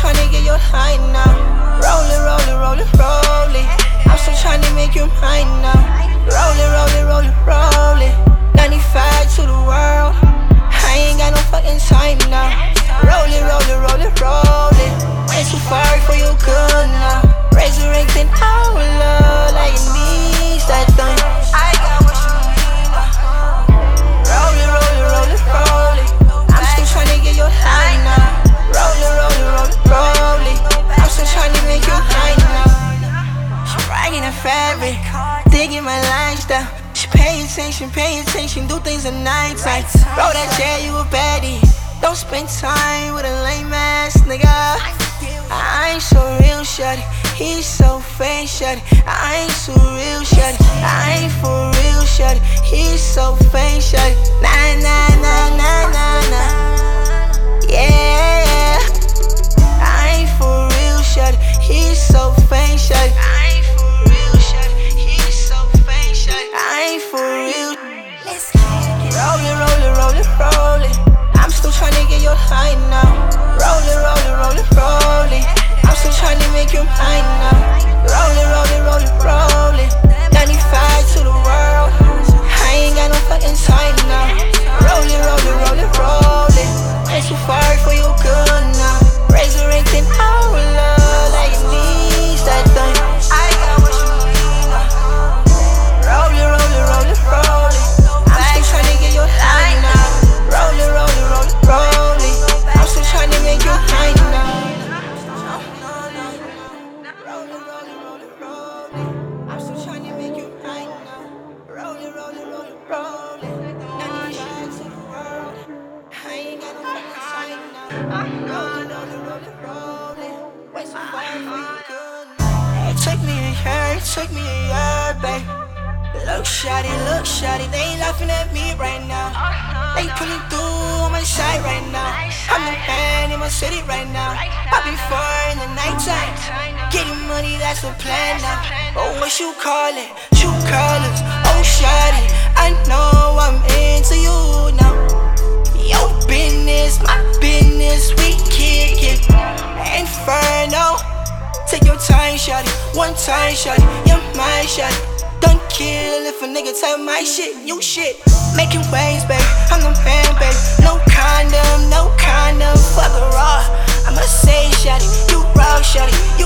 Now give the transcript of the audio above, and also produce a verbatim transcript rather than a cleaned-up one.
tryna get your high now. Roll it, roll it, roll it, roll it. I'm still tryna make you mine now. Roll it, roll it, roll it, roll it. ninety-five to the world. I ain't got no fucking time now. Roll it, roll it, roll it, roll it. Way too far for you good now. Resurrecting our love like it needs that thing. I got what you need now. Roll it, roll it, roll it, roll it. I'm still tryna get your high now. Roll it, roll it, roll it, roll it. I'm still tryna make you high now. She bragging in fabric, digging my lifestyle. She pay attention, pay attention, do things at night time. Roll that chair, you a baddie. Don't spend time with a lame ass nigga. I ain't so real, shawty. He's so fake, shawty. I ain't so real, shawty. I ain't for real, shawty. He's so fake, shawty. Nah, nah, nah, nah, nah, nah. Yeah, I ain't for real, shawty. He's so fake, shawty. I ain't for real, shawty. He's so fake, shawty. I ain't for real. Roll it, roll it, roll it, roll it. I'm still tryna get your high now. Roll it, roll it, roll it, roll it. I'm still tryna make you mine now. Roll it, roll it, roll it, roll it. ninety-five to the world. I ain't got no fucking time now. Roll it, roll it, roll it, roll it. Way too far for you good now. Resurrecting our love like it needs that thing. I got what you need now. Roll it, roll it, roll it, roll it. I'm still tryna get your high now. Roll it, roll it, roll it, roll it. I'm still tryna make you high now. Roll it, roll it, roll it, roll it. I'm still tryna make you high now. Roll it, roll it, roll it, roll it. ninety-five to the world. I ain't got no fucking time now. Roll it, roll it, roll it, roll it. Way too far for you good now. It took me a year, it took me a year, babe. Look shawty, look shawty, they ain't laughing at me right now. They pulling through on my side right now. I'm the man in my city right now. Popping four in the nighttime. Getting money, that's the plan now. Oh, what you call it? True colors, oh shawty, I know I'm into you now. Your business, my business, we kick it. Inferno. Take your time, shawty, one time, shawty, you're my shawty. Don't kill if a nigga tell my shit, you shit. Making waves, babe, I'm the man, babe. No condom, no condom, fuck a raw. I'ma say, shawty, you raw, shawty, you